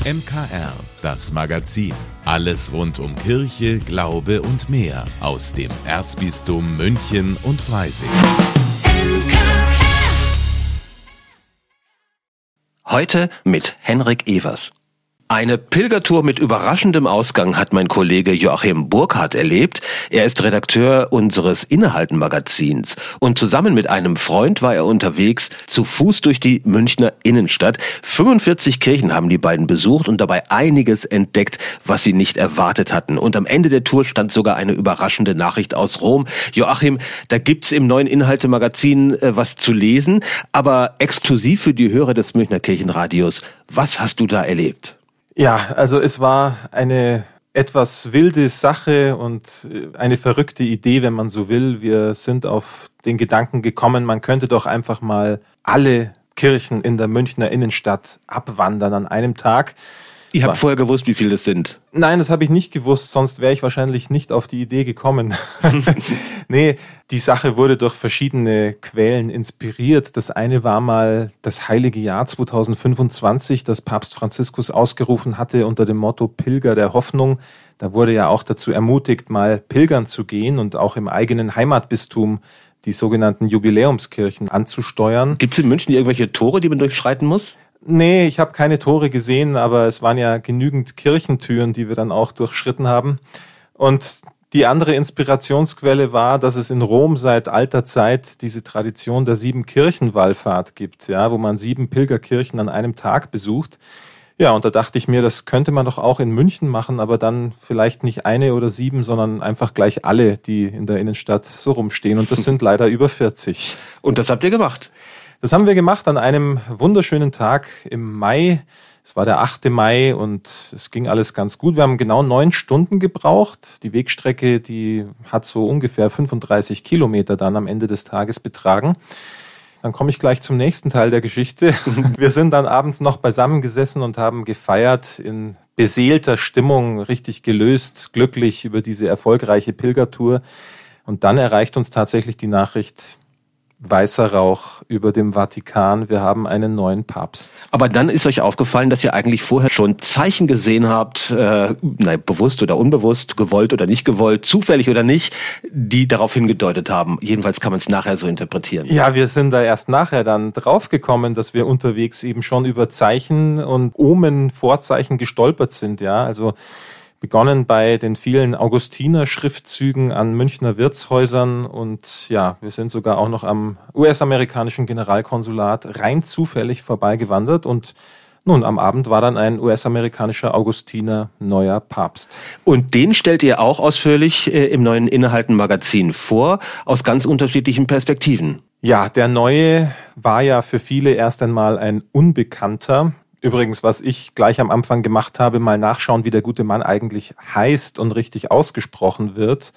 MKR, das Magazin. Alles rund um Kirche, Glaube und mehr aus dem Erzbistum München und Freising. Heute mit Henrik Evers. Eine Pilgertour mit überraschendem Ausgang hat mein Kollege Joachim Burkhardt erlebt. Er ist Redakteur unseres Innehalten-Magazins und zusammen mit einem Freund war er unterwegs, zu Fuß durch die Münchner Innenstadt. 45 Kirchen haben die beiden besucht und dabei einiges entdeckt, was sie nicht erwartet hatten. Und am Ende der Tour stand sogar eine überraschende Nachricht aus Rom. Joachim, da gibt's im neuen Innehalte-Magazin was zu lesen, aber exklusiv für die Hörer des Münchner Kirchenradios. Was hast du da erlebt? Ja, also es war eine etwas wilde Sache und eine verrückte Idee, wenn man so will. Wir sind auf den Gedanken gekommen, man könnte doch einfach mal alle Kirchen in der Münchner Innenstadt abwandern an einem Tag. Ihr habt vorher gewusst, wie viele das sind? Nein, das habe ich nicht gewusst, sonst wäre ich wahrscheinlich nicht auf die Idee gekommen. Nee, die Sache wurde durch verschiedene Quellen inspiriert. Das eine war mal das heilige Jahr 2025, das Papst Franziskus ausgerufen hatte unter dem Motto Pilger der Hoffnung. Da wurde ja auch dazu ermutigt, mal pilgern zu gehen und auch im eigenen Heimatbistum die sogenannten Jubiläumskirchen anzusteuern. Gibt es in München irgendwelche Tore, die man durchschreiten muss? Nee, ich habe keine Tore gesehen, aber es waren ja genügend Kirchentüren, die wir dann auch durchschritten haben. Und die andere Inspirationsquelle war, dass es in Rom seit alter Zeit diese Tradition der 7-Kirchen-Wallfahrt gibt, ja, wo man 7 Pilgerkirchen an einem Tag besucht. Ja, und da dachte ich mir, das könnte man doch auch in München machen, aber dann vielleicht nicht eine oder 7, sondern einfach gleich alle, die in der Innenstadt so rumstehen. Und das sind leider über 40. Und das habt ihr gemacht? Das haben wir gemacht an einem wunderschönen Tag im Mai. Es war der 8. Mai und es ging alles ganz gut. Wir haben genau 9 Stunden gebraucht. Die Wegstrecke, die hat so ungefähr 35 Kilometer dann am Ende des Tages betragen. Dann komme ich gleich zum nächsten Teil der Geschichte. Wir sind dann abends noch beisammen gesessen und haben gefeiert in beseelter Stimmung, richtig gelöst, glücklich über diese erfolgreiche Pilgertour. Und dann erreicht uns tatsächlich die Nachricht: weißer Rauch über dem Vatikan, wir haben einen neuen Papst. Aber dann ist euch aufgefallen, dass ihr eigentlich vorher schon Zeichen gesehen habt, bewusst oder unbewusst, gewollt oder nicht gewollt, zufällig oder nicht, die darauf hingedeutet haben. Jedenfalls kann man es nachher so interpretieren. Ja, wir sind da erst nachher dann draufgekommen, dass wir unterwegs eben schon über Zeichen und Omen, Vorzeichen gestolpert sind. Ja, also begonnen bei den vielen Augustiner-Schriftzügen an Münchner Wirtshäusern und ja, wir sind sogar auch noch am US-amerikanischen Generalkonsulat rein zufällig vorbeigewandert und nun, am Abend war dann ein US-amerikanischer Augustiner neuer Papst. Und den stellt ihr auch ausführlich im neuen Innehalten-Magazin vor, aus ganz unterschiedlichen Perspektiven. Ja, der Neue war ja für viele erst einmal ein Unbekannter. Übrigens, was ich gleich am Anfang gemacht habe, mal nachschauen, wie der gute Mann eigentlich heißt und richtig ausgesprochen wird.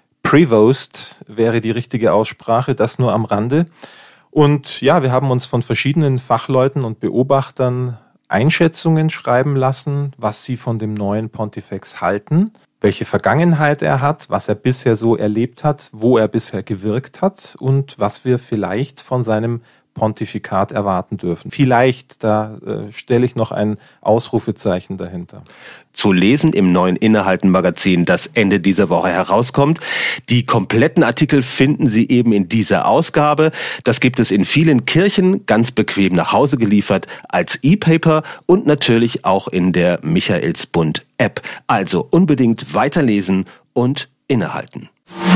Prevost wäre die richtige Aussprache, das nur am Rande. Und ja, wir haben uns von verschiedenen Fachleuten und Beobachtern Einschätzungen schreiben lassen, was sie von dem neuen Pontifex halten, welche Vergangenheit er hat, was er bisher so erlebt hat, wo er bisher gewirkt hat und was wir vielleicht von seinem Pontifikat erwarten dürfen. Vielleicht, da stelle ich noch ein Ausrufezeichen dahinter. Zu lesen im neuen Innehalten-Magazin, das Ende dieser Woche herauskommt. Die kompletten Artikel finden Sie eben in dieser Ausgabe. Das gibt es in vielen Kirchen, ganz bequem nach Hause geliefert, als E-Paper und natürlich auch in der Michaelsbund-App. Also unbedingt weiterlesen und innehalten.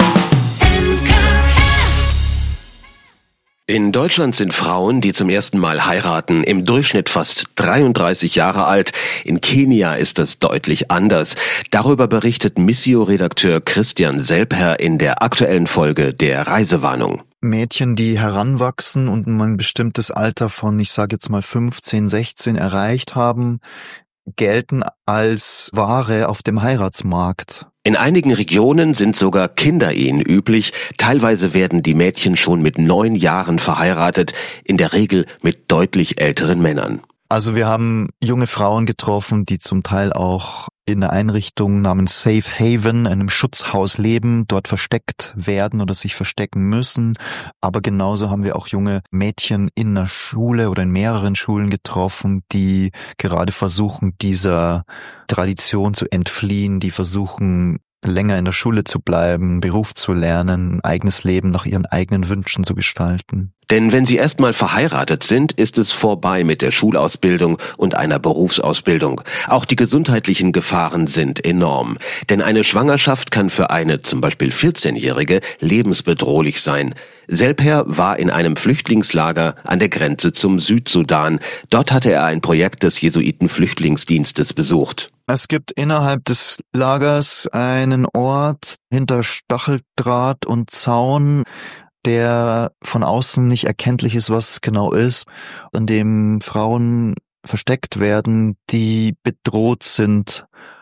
In Deutschland sind Frauen, die zum ersten Mal heiraten, im Durchschnitt fast 33 Jahre alt. In Kenia ist das deutlich anders. Darüber berichtet Missio-Redakteur Christian Selper in der aktuellen Folge der Reisewarnung. Mädchen, die heranwachsen und ein bestimmtes Alter von, ich sage jetzt mal 15, 16 erreicht haben, gelten als Ware auf dem Heiratsmarkt. In einigen Regionen sind sogar Kinderehen üblich. Teilweise werden die Mädchen schon mit 9 Jahren verheiratet, in der Regel mit deutlich älteren Männern. Also wir haben junge Frauen getroffen, die zum Teil auch in einer Einrichtung namens Safe Haven, einem Schutzhaus leben, dort versteckt werden oder sich verstecken müssen. Aber genauso haben wir auch junge Mädchen in einer Schule oder in mehreren Schulen getroffen, die gerade versuchen, dieser Tradition zu entfliehen, die versuchen, länger in der Schule zu bleiben, Beruf zu lernen, ein eigenes Leben nach ihren eigenen Wünschen zu gestalten. Denn wenn sie erstmal verheiratet sind, ist es vorbei mit der Schulausbildung und einer Berufsausbildung. Auch die gesundheitlichen Gefahren sind enorm. Denn eine Schwangerschaft kann für eine zum Beispiel 14-Jährige lebensbedrohlich sein. Selper war in einem Flüchtlingslager an der Grenze zum Südsudan. Dort hatte er ein Projekt des Jesuiten-Flüchtlingsdienstes besucht. Es gibt innerhalb des Lagers einen Ort hinter Stacheldraht und Zaun, der von außen nicht erkenntlich ist, was es genau ist, an dem Frauen versteckt werden, die bedroht sind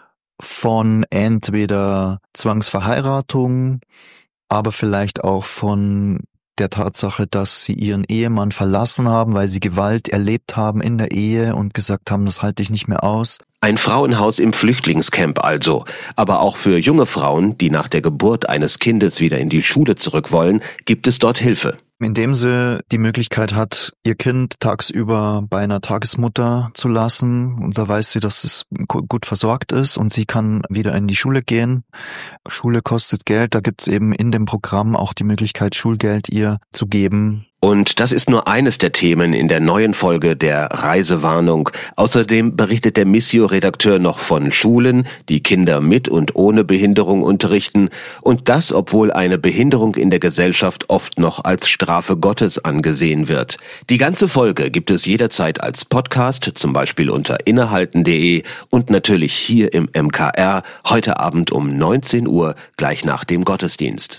von entweder Zwangsverheiratung, aber vielleicht auch von der Tatsache, dass sie ihren Ehemann verlassen haben, weil sie Gewalt erlebt haben in der Ehe und gesagt haben, das halte ich nicht mehr aus. Ein Frauenhaus im Flüchtlingscamp also, aber auch für junge Frauen, die nach der Geburt eines Kindes wieder in die Schule zurück wollen, gibt es dort Hilfe. Indem sie die Möglichkeit hat, ihr Kind tagsüber bei einer Tagesmutter zu lassen, und da weiß sie, dass es gut versorgt ist und sie kann wieder in die Schule gehen. Schule kostet Geld, da gibt es eben in dem Programm auch die Möglichkeit, Schulgeld ihr zu geben. Und das ist nur eines der Themen in der neuen Folge der Reisewarnung. Außerdem berichtet der Missio-Redakteur noch von Schulen, die Kinder mit und ohne Behinderung unterrichten. Und das, obwohl eine Behinderung in der Gesellschaft oft noch als Strafe Gottes angesehen wird. Die ganze Folge gibt es jederzeit als Podcast, zum Beispiel unter innehalten.de und natürlich hier im MKR, heute Abend um 19 Uhr, gleich nach dem Gottesdienst.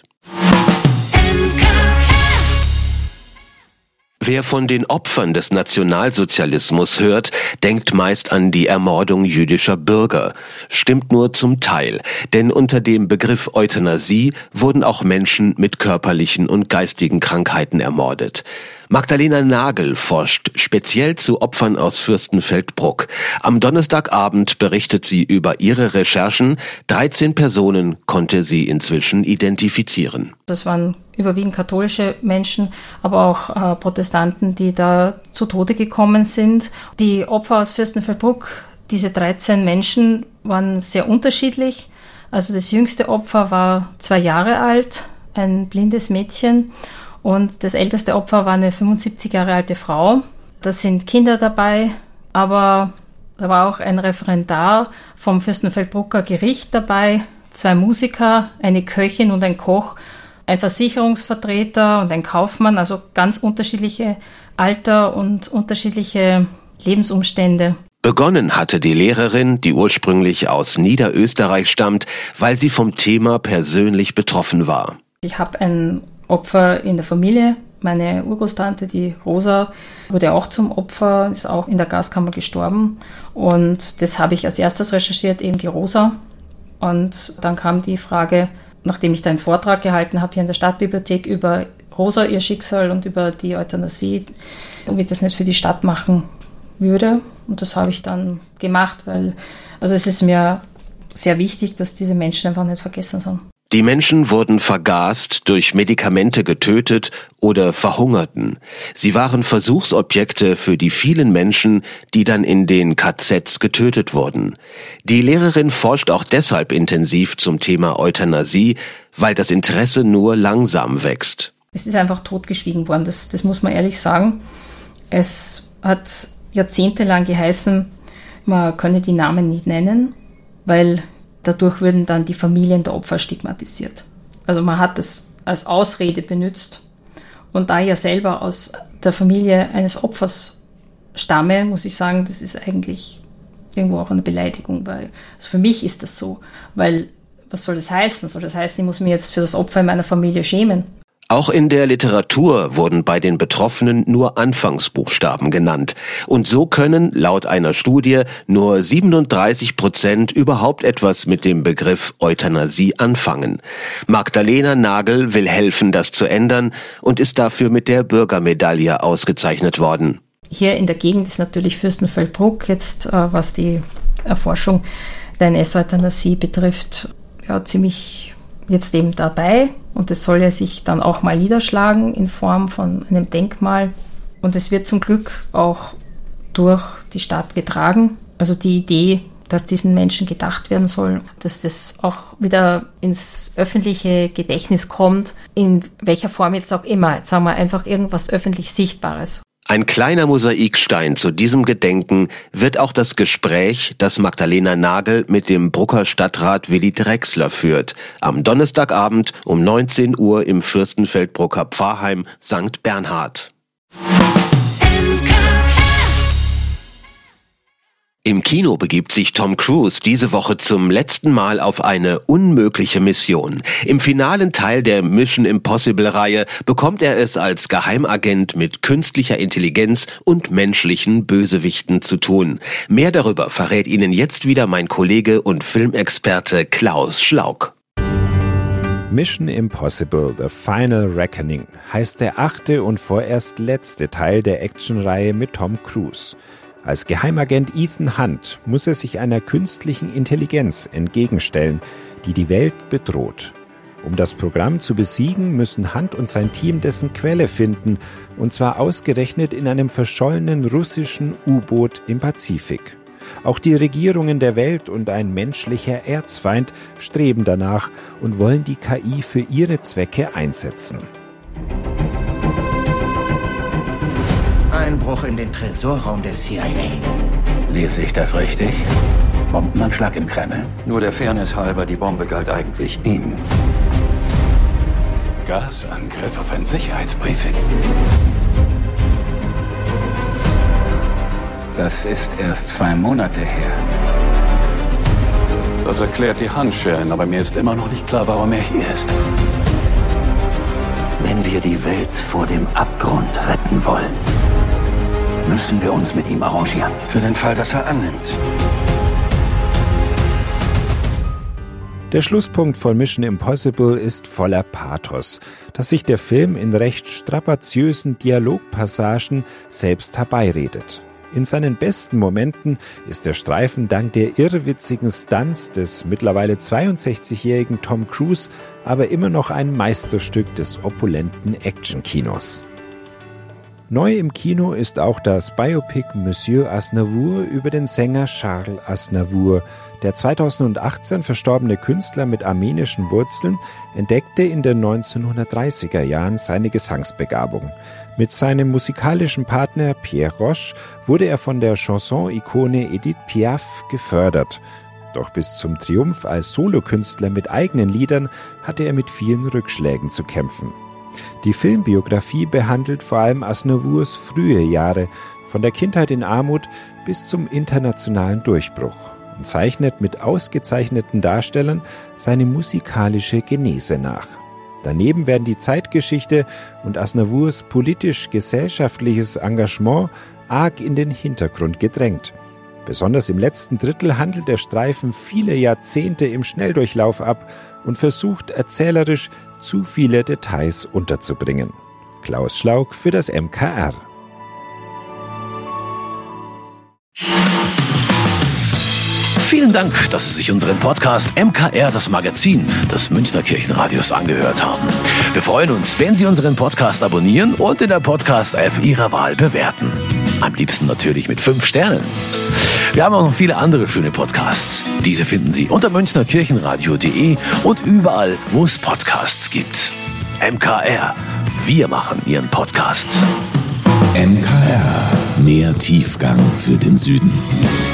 Wer von den Opfern des Nationalsozialismus hört, denkt meist an die Ermordung jüdischer Bürger. Stimmt nur zum Teil, denn unter dem Begriff Euthanasie wurden auch Menschen mit körperlichen und geistigen Krankheiten ermordet. Magdalena Nagel forscht speziell zu Opfern aus Fürstenfeldbruck. Am Donnerstagabend berichtet sie über ihre Recherchen. 13 Personen konnte sie inzwischen identifizieren. Das waren überwiegend katholische Menschen, aber auch Protestanten, die da zu Tode gekommen sind. Die Opfer aus Fürstenfeldbruck, diese 13 Menschen, waren sehr unterschiedlich. Also das jüngste Opfer war 2 Jahre alt, ein blindes Mädchen. Und das älteste Opfer war eine 75 Jahre alte Frau. Da sind Kinder dabei, aber da war auch ein Referendar vom Fürstenfeldbrucker Gericht dabei, 2 Musiker, eine Köchin und ein Koch, ein Versicherungsvertreter und ein Kaufmann, also ganz unterschiedliche Alter und unterschiedliche Lebensumstände. Begonnen hatte die Lehrerin, die ursprünglich aus Niederösterreich stammt, weil sie vom Thema persönlich betroffen war. Ich habe ein Opfer in der Familie. Meine Urgroßtante, die Rosa, wurde auch zum Opfer, ist auch in der Gaskammer gestorben. Und das habe ich als erstes recherchiert, eben die Rosa. Und dann kam die Frage, nachdem ich da einen Vortrag gehalten habe hier in der Stadtbibliothek über Rosa, ihr Schicksal und über die Euthanasie, ob ich das nicht für die Stadt machen würde. Und das habe ich dann gemacht, weil es ist mir sehr wichtig, dass diese Menschen einfach nicht vergessen sind. Die Menschen wurden vergast, durch Medikamente getötet oder verhungerten. Sie waren Versuchsobjekte für die vielen Menschen, die dann in den KZs getötet wurden. Die Lehrerin forscht auch deshalb intensiv zum Thema Euthanasie, weil das Interesse nur langsam wächst. Es ist einfach totgeschwiegen worden, das muss man ehrlich sagen. Es hat jahrzehntelang geheißen, man könne die Namen nicht nennen, weil dadurch würden dann die Familien der Opfer stigmatisiert. Also man hat es als Ausrede benutzt. Und da ich ja selber aus der Familie eines Opfers stamme, muss ich sagen, das ist eigentlich irgendwo auch eine Beleidigung, weil also für mich ist das so. Weil was soll das heißen? Soll das heißen, ich muss mich jetzt für das Opfer in meiner Familie schämen? Auch in der Literatur wurden bei den Betroffenen nur Anfangsbuchstaben genannt. Und so können, laut einer Studie, nur 37% überhaupt etwas mit dem Begriff Euthanasie anfangen. Magdalena Nagel will helfen, das zu ändern und ist dafür mit der Bürgermedaille ausgezeichnet worden. Hier in der Gegend ist natürlich Fürstenfeldbruck jetzt, was die Erforschung der NS-Euthanasie betrifft, ja, ziemlich jetzt eben dabei. Und es soll ja sich dann auch mal niederschlagen in Form von einem Denkmal. Und es wird zum Glück auch durch die Stadt getragen. Also die Idee, dass diesen Menschen gedacht werden soll, dass das auch wieder ins öffentliche Gedächtnis kommt, in welcher Form jetzt auch immer. Jetzt sagen wir einfach irgendwas öffentlich Sichtbares. Ein kleiner Mosaikstein zu diesem Gedenken wird auch das Gespräch, das Magdalena Nagel mit dem Brucker Stadtrat Willi Drechsler führt, am Donnerstagabend um 19 Uhr im Fürstenfeldbrucker Pfarrheim St. Bernhard. Im Kino begibt sich Tom Cruise diese Woche zum letzten Mal auf eine unmögliche Mission. Im finalen Teil der Mission Impossible-Reihe bekommt er es als Geheimagent mit künstlicher Intelligenz und menschlichen Bösewichten zu tun. Mehr darüber verrät Ihnen jetzt wieder mein Kollege und Filmexperte Klaus Schlauk. Mission Impossible – The Final Reckoning heißt der 8. und vorerst letzte Teil der Actionreihe mit Tom Cruise. Als Geheimagent Ethan Hunt muss er sich einer künstlichen Intelligenz entgegenstellen, die die Welt bedroht. Um das Programm zu besiegen, müssen Hunt und sein Team dessen Quelle finden, und zwar ausgerechnet in einem verschollenen russischen U-Boot im Pazifik. Auch die Regierungen der Welt und ein menschlicher Erzfeind streben danach und wollen die KI für ihre Zwecke einsetzen. Einbruch in den Tresorraum der CIA. Lese ich das richtig? Bombenanschlag im Kreml. Nur der Fairness halber, die Bombe galt eigentlich ihm. Gasangriff auf ein Sicherheitsbriefing. Das ist erst 2 Monate her. Das erklärt die Handschellen, aber mir ist immer noch nicht klar, warum er hier ist. Wenn wir die Welt vor dem Abgrund retten wollen, müssen wir uns mit ihm arrangieren. Für den Fall, dass er annimmt. Der Schlusspunkt von Mission Impossible ist voller Pathos, dass sich der Film in recht strapaziösen Dialogpassagen selbst herbeiredet. In seinen besten Momenten ist der Streifen dank der irrwitzigen Stunts des mittlerweile 62-jährigen Tom Cruise aber immer noch ein Meisterstück des opulenten Actionkinos. Neu im Kino ist auch das Biopic Monsieur Aznavour über den Sänger Charles Aznavour. Der 2018 verstorbene Künstler mit armenischen Wurzeln entdeckte in den 1930er Jahren seine Gesangsbegabung. Mit seinem musikalischen Partner Pierre Roche wurde er von der Chanson-Ikone Edith Piaf gefördert. Doch bis zum Triumph als Solokünstler mit eigenen Liedern hatte er mit vielen Rückschlägen zu kämpfen. Die Filmbiografie behandelt vor allem Aznavours frühe Jahre, von der Kindheit in Armut bis zum internationalen Durchbruch, und zeichnet mit ausgezeichneten Darstellern seine musikalische Genese nach. Daneben werden die Zeitgeschichte und Aznavours politisch-gesellschaftliches Engagement arg in den Hintergrund gedrängt. Besonders im letzten Drittel handelt der Streifen viele Jahrzehnte im Schnelldurchlauf ab und versucht erzählerisch zu viele Details unterzubringen. Klaus Schlauk für das MKR. Vielen Dank, dass Sie sich unseren Podcast MKR, das Magazin des Münchner Kirchenradios, angehört haben. Wir freuen uns, wenn Sie unseren Podcast abonnieren und in der Podcast-App Ihrer Wahl bewerten. Am liebsten natürlich mit 5 Sternen. Wir haben auch noch viele andere schöne Podcasts. Diese finden Sie unter münchnerkirchenradio.de und überall, wo es Podcasts gibt. MKR, wir machen Ihren Podcast. MKR, mehr Tiefgang für den Süden.